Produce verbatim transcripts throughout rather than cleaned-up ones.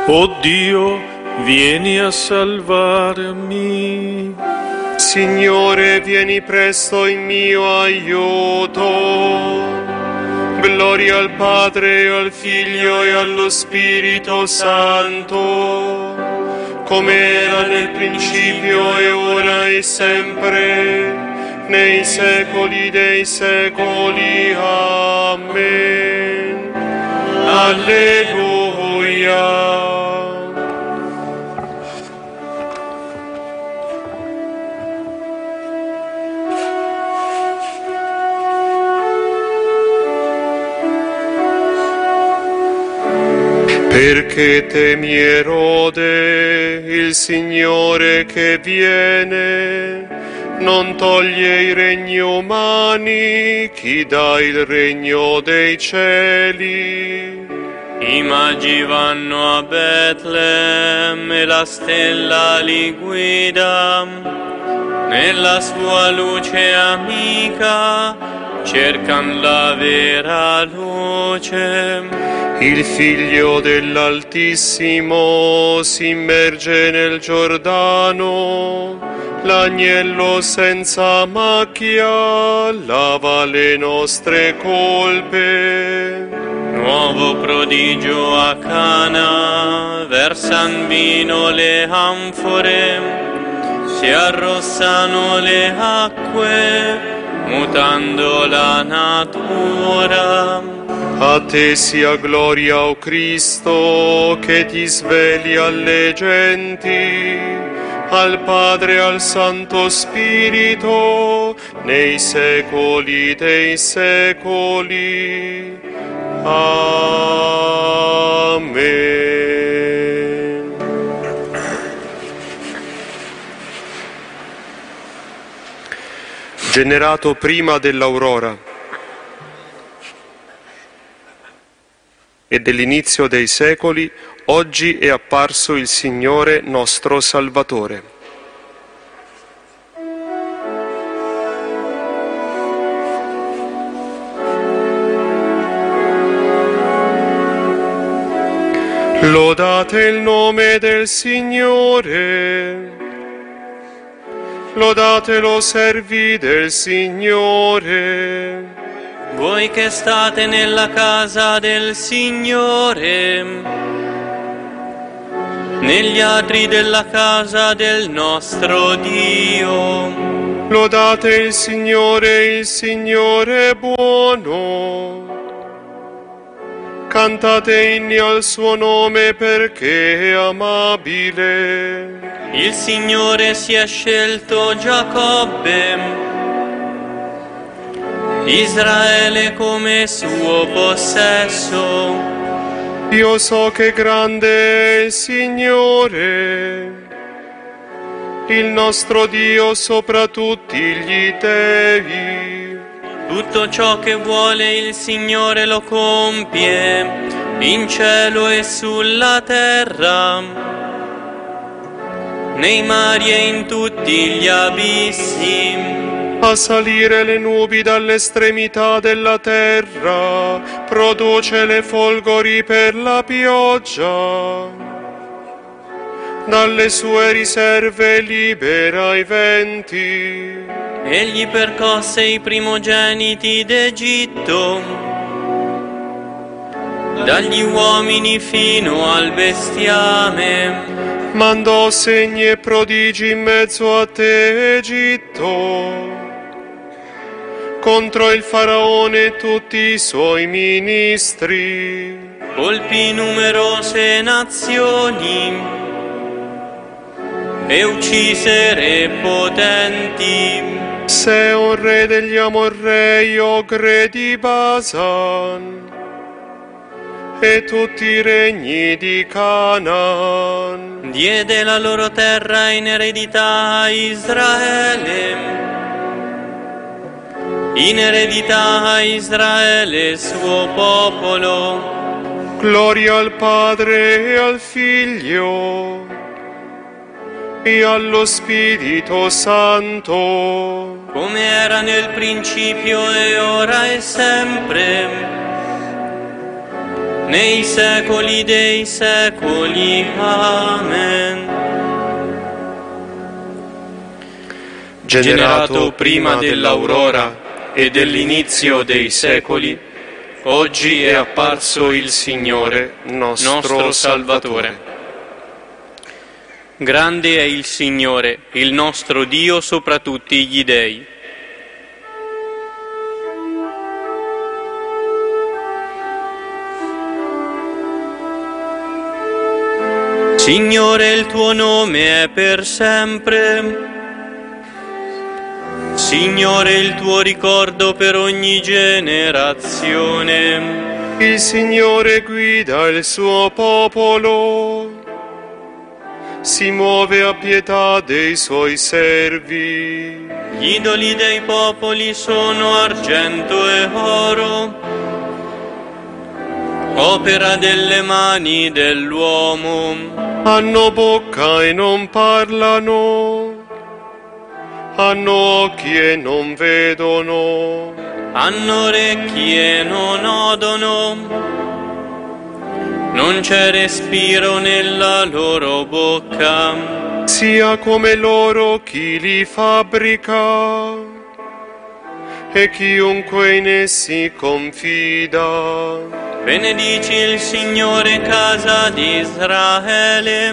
O Dio, vieni a salvarmi. Signore, vieni presto in mio aiuto. Gloria al Padre, al Figlio e allo Spirito Santo, come era nel principio e ora e sempre, nei secoli dei secoli. Amen. Alleluia. Perché temi Erode, il Signore che viene, non toglie i regni umani, chi dà il regno dei cieli. I magi vanno a Betlem e la stella li guida, nella sua luce amica cercan la vera luce. Il Figlio dell'Altissimo si immerge nel Giordano, l'agnello senza macchia lava le nostre colpe. Nuovo prodigio a Cana, versan vino le anfore, si arrossano le acque, mutando la natura. A te sia gloria, o Cristo, che ti sveli alle genti, al Padre e al Santo Spirito, nei secoli dei secoli. Amen. Generato prima dell'aurora e dell'inizio dei secoli, oggi è apparso il Signore nostro Salvatore. Lodate il nome del Signore, lodatelo servi del Signore. Voi che state nella casa del Signore, negli atri della casa del nostro Dio. Lodate il Signore, il Signore è buono. Cantate inni al suo nome perché è amabile. Il Signore si è scelto Giacobbe, Israele come suo possesso. Io so che grande è il Signore, il nostro Dio sopra tutti gli dei. Tutto ciò che vuole il Signore lo compie, in cielo e sulla terra, nei mari e in tutti gli abissi. A salire le nubi dall'estremità della terra, produce le folgori per la pioggia. Dalle sue riserve libera i venti. Egli percosse i primogeniti d'Egitto, dagli uomini fino al bestiame. Mandò segni e prodigi in mezzo a te, Egitto, contro il Faraone e tutti i suoi ministri. Colpì numerose nazioni e uccise re potenti. Seon re degli Amorrei, Ogre di Basan, e tutti i regni di Canaan. Diede la loro terra in eredità a Israele, in eredità a Israele suo popolo. Gloria al Padre e al Figlio e allo Spirito Santo, come era nel principio e ora e sempre, nei secoli dei secoli. Amen. Generato prima dell'aurora e dell'inizio dei secoli, oggi è apparso il Signore, nostro Salvatore. Grande è il Signore, il nostro Dio sopra tutti gli dei. Signore, il tuo nome è per sempre. Signore, il tuo ricordo per ogni generazione. Il Signore guida il suo popolo, si muove a pietà dei suoi servi. Gli idoli dei popoli sono argento e oro, opera delle mani dell'uomo. Hanno bocca e non parlano, hanno occhi e non vedono, hanno orecchi e non odono, non c'è respiro nella loro bocca. Sia come loro chi li fabbrica e chiunque in essi confida. Benedici il Signore, casa di Israele.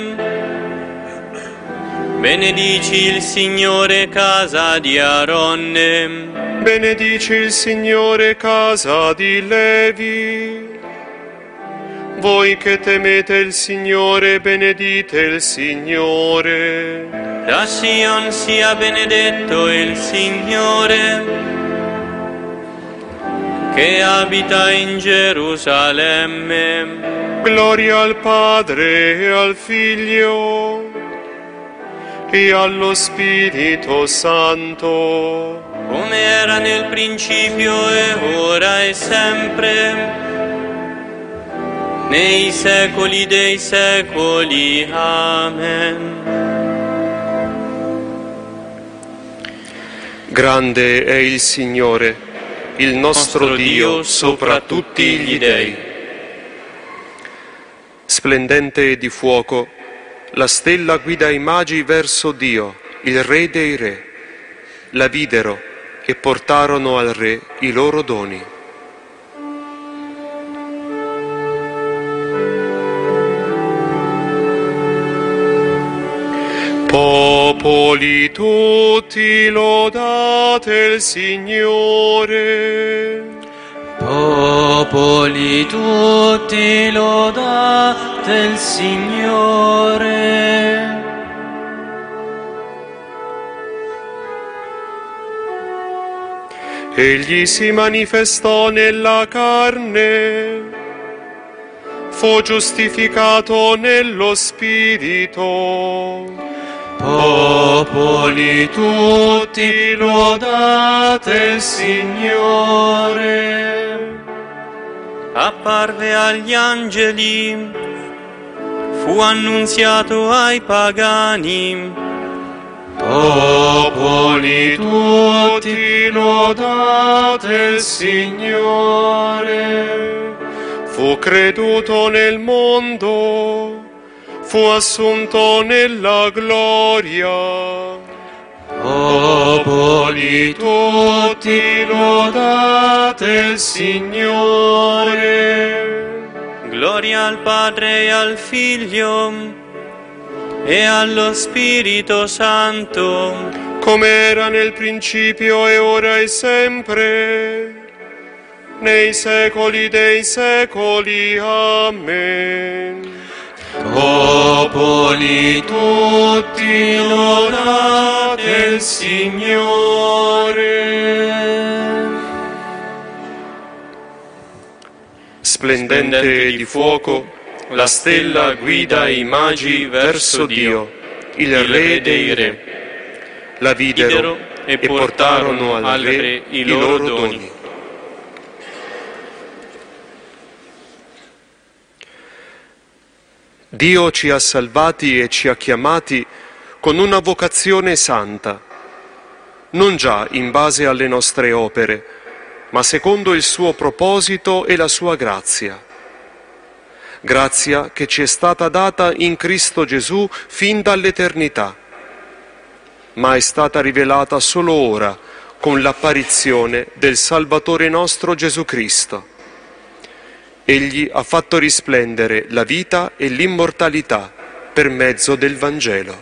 Benedici il Signore, casa di Aronne. Benedici il Signore, casa di Levi. Voi che temete il Signore, benedite il Signore. Da Sion sia benedetto il Signore, che abita in Gerusalemme. Gloria al Padre e al Figlio e allo Spirito Santo, come era nel principio e ora e sempre, nei secoli dei secoli. Amen. Grande è il Signore, il nostro Dio sopra tutti gli dei. Splendente e di fuoco, la stella guida i magi verso Dio, il Re dei Re. La videro e portarono al Re i loro doni. Popoli tutti, lodate il Signore. Popoli tutti, lodate il Signore. Egli si manifestò nella carne, fu giustificato nello Spirito. Popoli tutti, lodate il Signore. Apparve agli angeli, fu annunziato ai pagani. Popoli tutti, lodate il Signore. Fu creduto nel mondo, fu assunto nella gloria. Popoli tutti, lodate il Signore. Gloria al Padre e al Figlio e allo Spirito Santo, come era nel principio e ora e sempre, nei secoli dei secoli. Amen. Popoli tutti, lodate il Signore. Splendente e di fuoco, la stella guida i magi verso Dio, il Re dei Re. La videro e portarono al Re i loro doni. Dio ci ha salvati e ci ha chiamati con una vocazione santa, non già in base alle nostre opere, ma secondo il suo proposito e la sua grazia. grazia che ci è stata data in Cristo Gesù fin dall'eternità, ma è stata rivelata solo ora con l'apparizione del Salvatore nostro Gesù Cristo. Egli ha fatto risplendere la vita e l'immortalità per mezzo del Vangelo.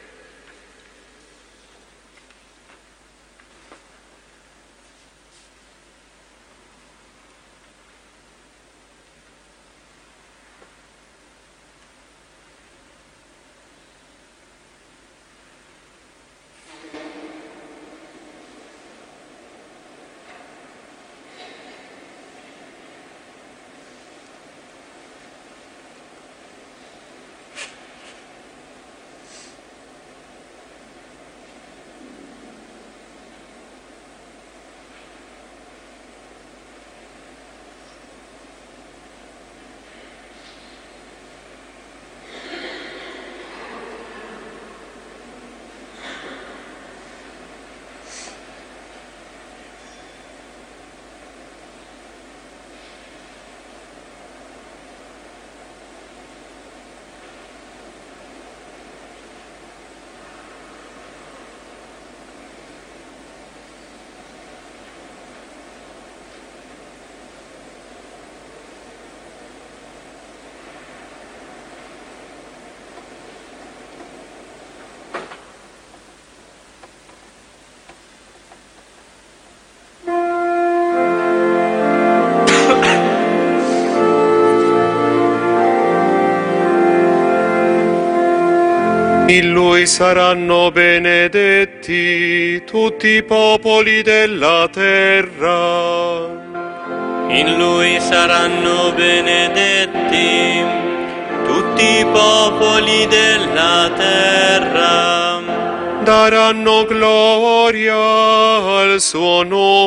In Lui saranno benedetti tutti i popoli della terra. In Lui saranno benedetti tutti i popoli della terra. Daranno gloria al suo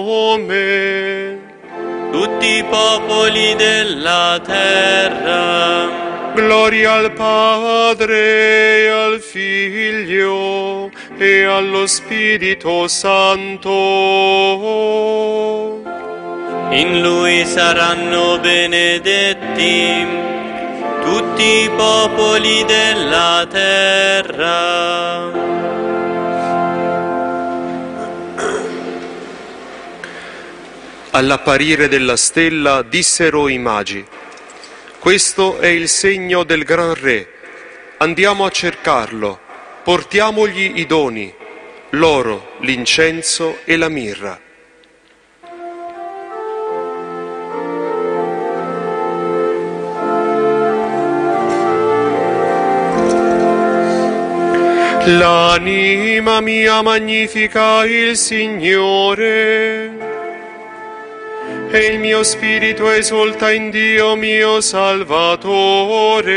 nome tutti i popoli della terra. Gloria al Padre, e al Figlio e allo Spirito Santo. In Lui saranno benedetti tutti i popoli della terra. All'apparire della stella dissero i magi: questo è il segno del gran re. Andiamo a cercarlo, portiamogli i doni, l'oro, l'incenso e la mirra. L'anima mia magnifica il Signore, e il mio spirito esulta in Dio mio Salvatore,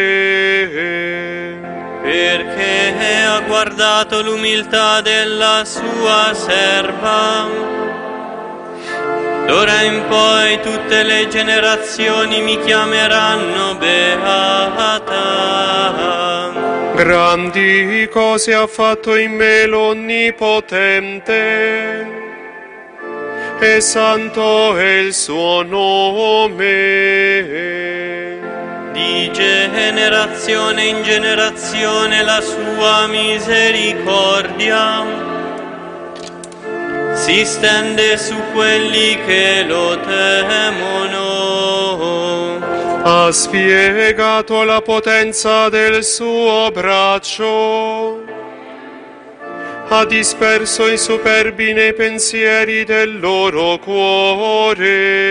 perché ha guardato l'umiltà della sua serva. D'ora in poi tutte le generazioni mi chiameranno beata. Grandi cose ha fatto in me l'Onnipotente, e santo è il suo nome. Di generazione in generazione la sua misericordia si stende su quelli che lo temono. Ha spiegato la potenza del suo braccio, ha disperso i superbi nei pensieri del loro cuore.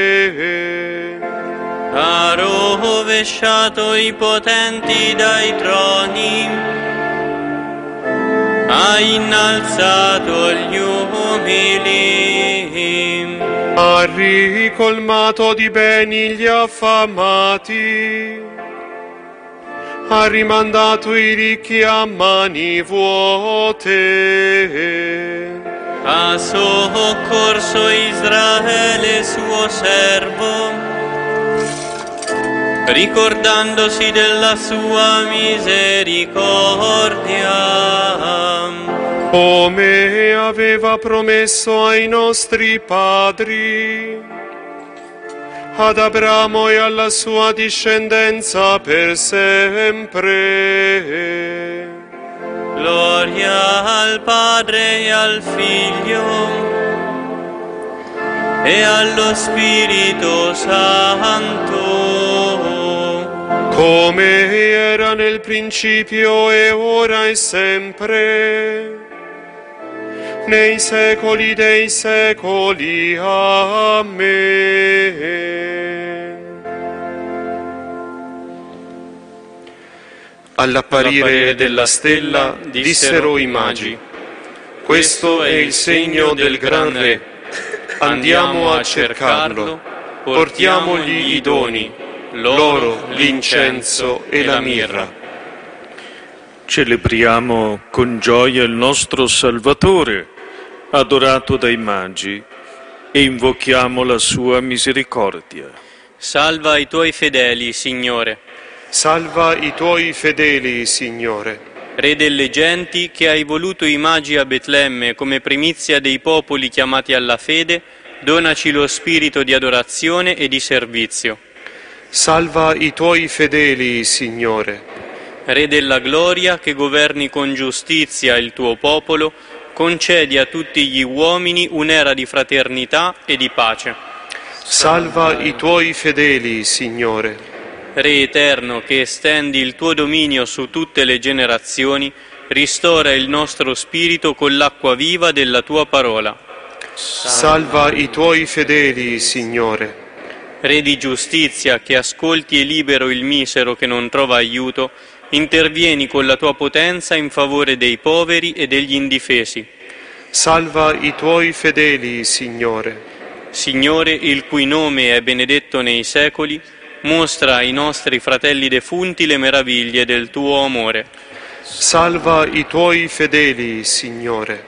Ha rovesciato i potenti dai troni, ha innalzato gli umili, ha ricolmato di beni gli affamati, ha rimandato i ricchi a mani vuote. Ha soccorso Israele suo servo, ricordandosi della sua misericordia, come aveva promesso ai nostri padri, ad Abramo e alla sua discendenza per sempre. Gloria al Padre e al Figlio e allo Spirito Santo, come era nel principio e ora e sempre, nei secoli dei secoli. Amen. All'apparire della stella dissero i magi: questo è il segno del gran re. Andiamo a cercarlo, portiamogli i doni, l'oro, l'incenso e la mirra. Celebriamo con gioia il nostro Salvatore, adorato dai magi, e invochiamo la sua misericordia. Salva i tuoi fedeli, Signore. Salva i tuoi fedeli, Signore. Re delle genti, che hai voluto i magi a Betlemme come primizia dei popoli chiamati alla fede, donaci lo spirito di adorazione e di servizio. Salva i tuoi fedeli, Signore. Re della gloria, che governi con giustizia il tuo popolo, concedi a tutti gli uomini un'era di fraternità e di pace. Salva i tuoi fedeli, Signore. Re eterno, che estendi il tuo dominio su tutte le generazioni, ristora il nostro spirito con l'acqua viva della tua parola. Salva i tuoi fedeli, Signore. Re di giustizia, che ascolti e libero il misero che non trova aiuto, intervieni con la tua potenza in favore dei poveri e degli indifesi. Salva i tuoi fedeli, Signore. Signore, il cui nome è benedetto nei secoli, mostra ai nostri fratelli defunti le meraviglie del tuo amore. Salva i tuoi fedeli, Signore.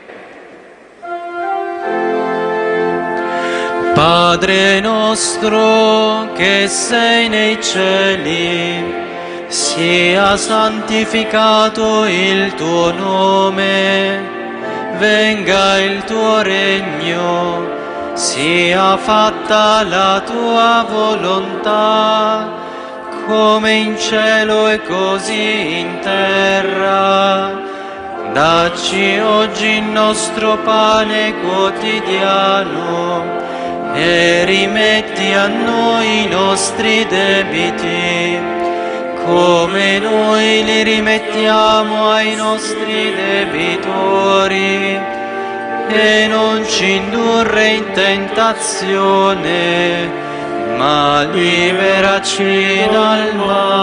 Padre nostro che sei nei cieli, sia santificato il tuo nome, venga il tuo regno, sia fatta la tua volontà, come in cielo e così in terra. Dacci oggi il nostro pane quotidiano e rimetti a noi i nostri debiti, come noi li rimettiamo ai nostri debitori, e non ci indurre in tentazione, ma liberaci dal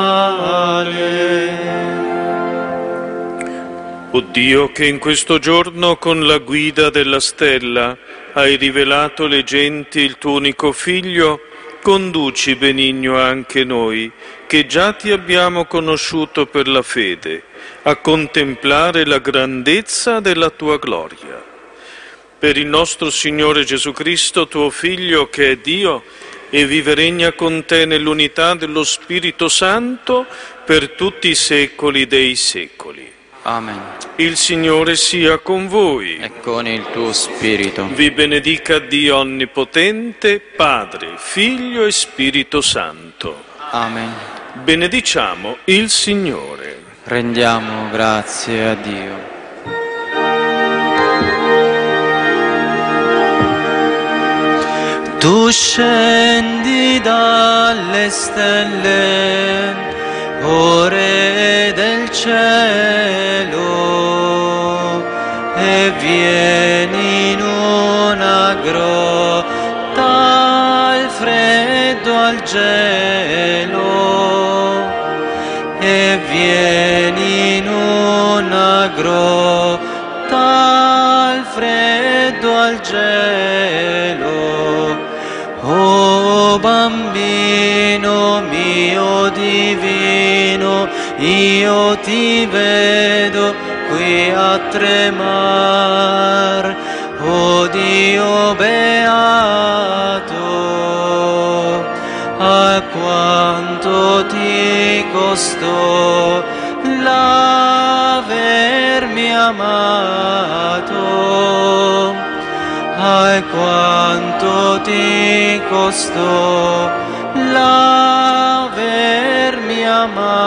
male. O Dio, che in questo giorno con la guida della stella hai rivelato le genti il tuo unico Figlio, conduci benigno anche noi, che già ti abbiamo conosciuto per la fede, a contemplare la grandezza della tua gloria. Per il nostro Signore Gesù Cristo, tuo Figlio, che è Dio, e vive e regna con te nell'unità dello Spirito Santo per tutti i secoli dei secoli. Amen. Il Signore sia con voi. E con il tuo spirito. Vi benedica Dio Onnipotente, Padre, Figlio e Spirito Santo. Amen. Benediciamo il Signore. Rendiamo grazie a Dio. Tu scendi dalle stelle, o Re del cielo, e vieni in una grotta al freddo al gelo, e vieni in una grotta al freddo al gelo. O bambino mio divino, io ti vedo qui a tremar, o Dio beato, a quanto ti costò l'avermi amato, a quanto ti costò l'avermi amato